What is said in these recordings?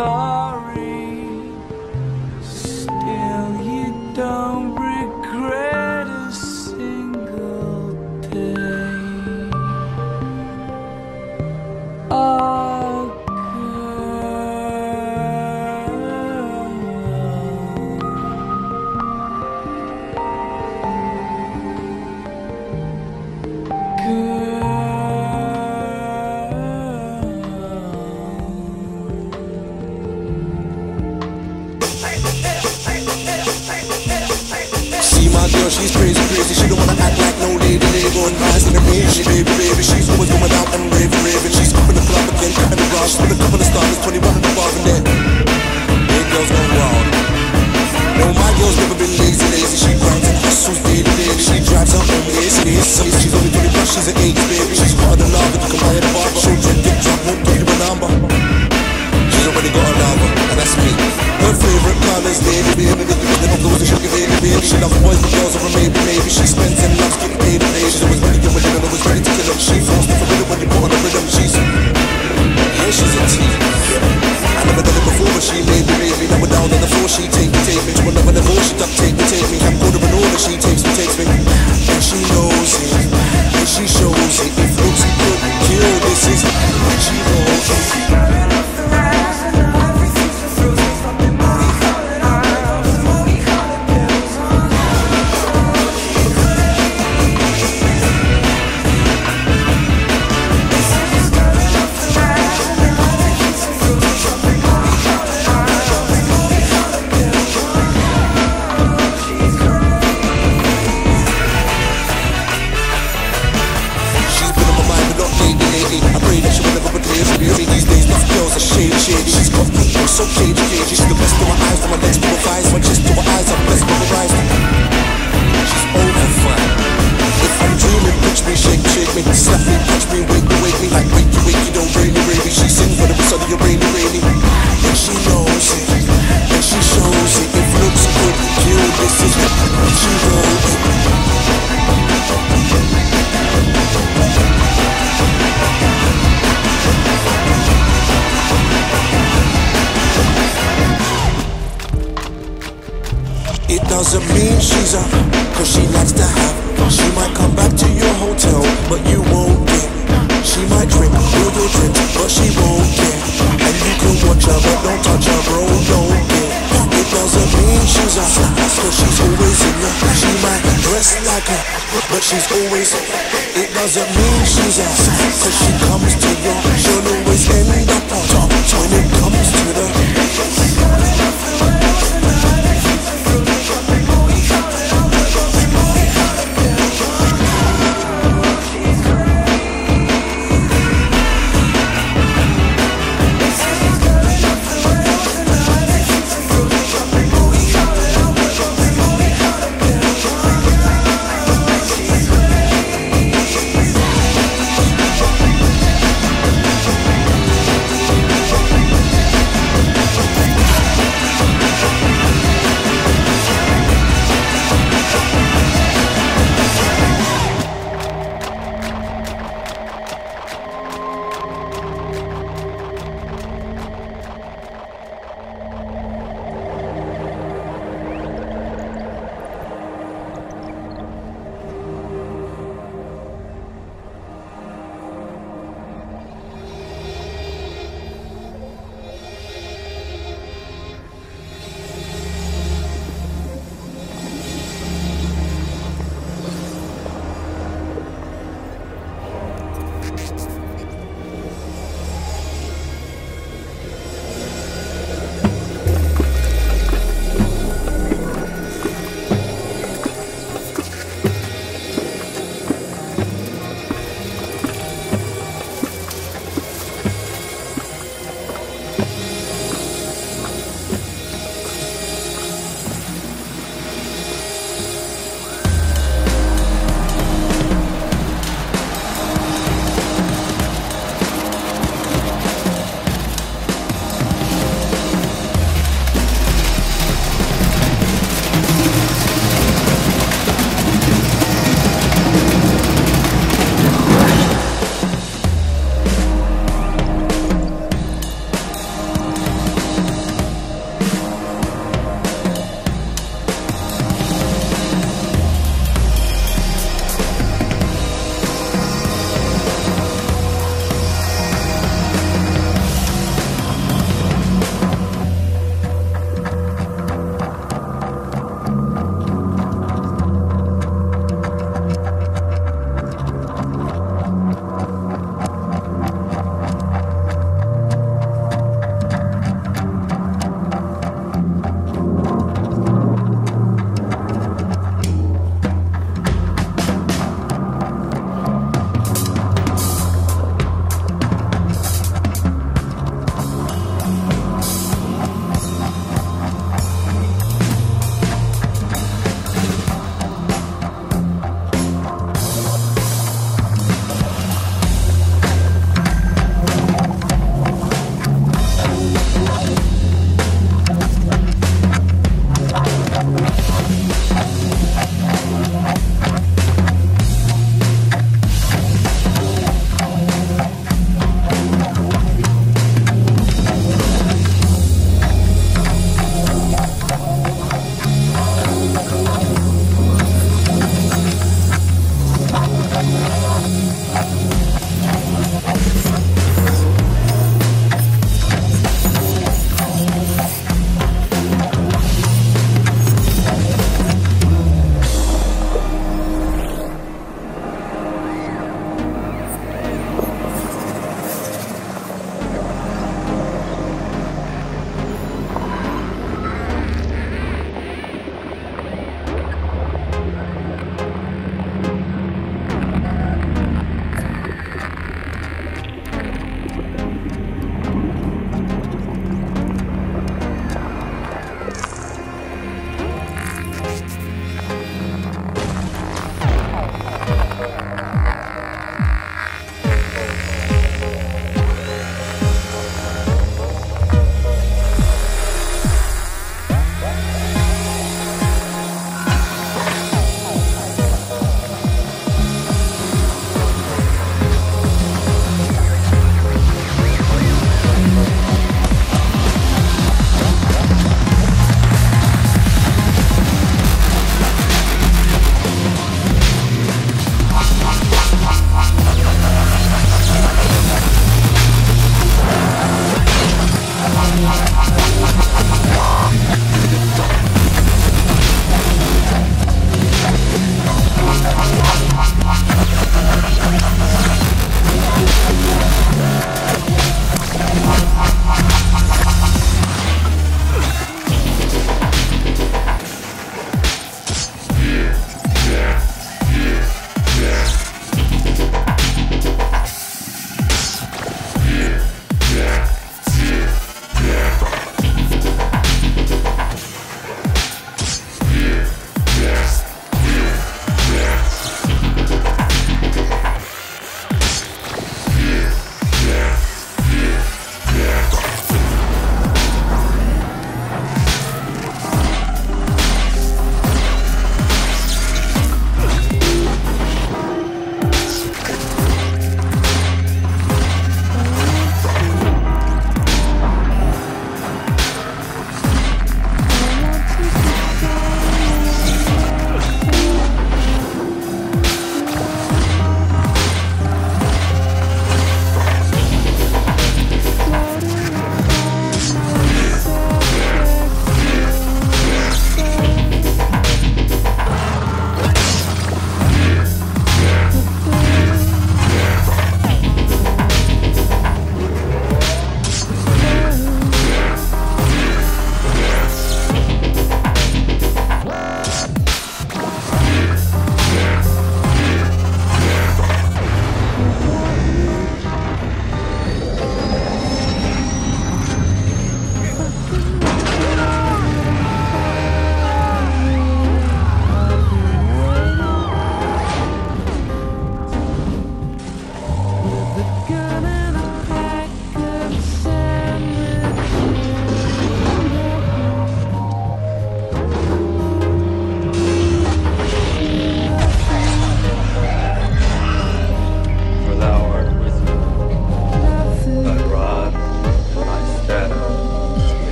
sorry. Still, you don't regret a single day. Oh, She's crazy, crazy, she don't wanna act like no lady. Going fast in the rain, she baby, baby. She's always going out and raving, raving. She's up in the club again, cutting the grass. With a couple of stars, 21 in the bar and there. Hey, girls gone wild. No, my girl's never been lazy, lazy. She grinds and hustles daily, daily. She drives her own ace, ace. She's only 20 plus, she's an 8, baby. She's hotter than lava, you can buy her the barber. She'll drink, get drunk, won't give you a number. She's already got a lover, and that's me. Her favorite color's navy, baby. Never goes to sugar, baby, baby. She loves boys, but girls are a maybe, maybe. She spends and loves getting paid and paid. She's always ready to win and always ready to kill them. She falls for rhythm when you put on the rhythm. She's, yeah, she's a T. I never done it before, but she made me, made me. Now we're down on the floor, she take me to another level. She duct tape me, take me. I'm ordering order, she takes me, takes me. And she knows it, and she shows it. If looks good, kill, this is what she knows it. She's got me, I'm so cagey, cagey. She's the best to my eyes, to my legs, to my thighs, my chest, to my eyes, I'm blessed with the rise. She's over fine. If I'm dreaming, pitch me, shake me, slap me, touch me, wake me, like wakey, don't rainy, rainy. She sings for the rest of your rainy, rainy. And she knows it, and she shows it. If looks good, kill, this is it. She knows it. It doesn't mean she's up, cause she likes to have. She might come back to your hotel, but you won't get. She might drink all your drinks, but she won't get. And you can watch her, but don't touch her, bro, don't get. It doesn't mean she's up, cause she's always in you. She might dress like her, but she's always. It doesn't mean she's up, cause she comes to you. She'll always end up on top when it comes to the.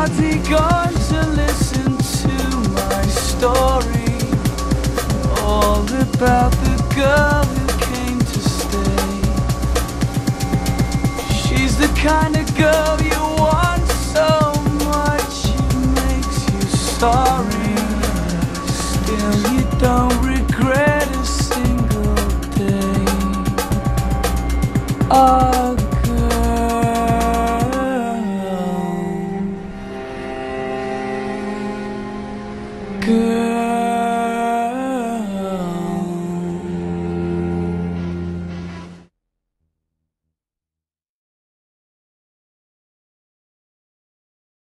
Was he going to listen to my story? All about the girl who came to stay. She's the kind of girl you want so much, it makes you sorry. Still you don't regret a single day.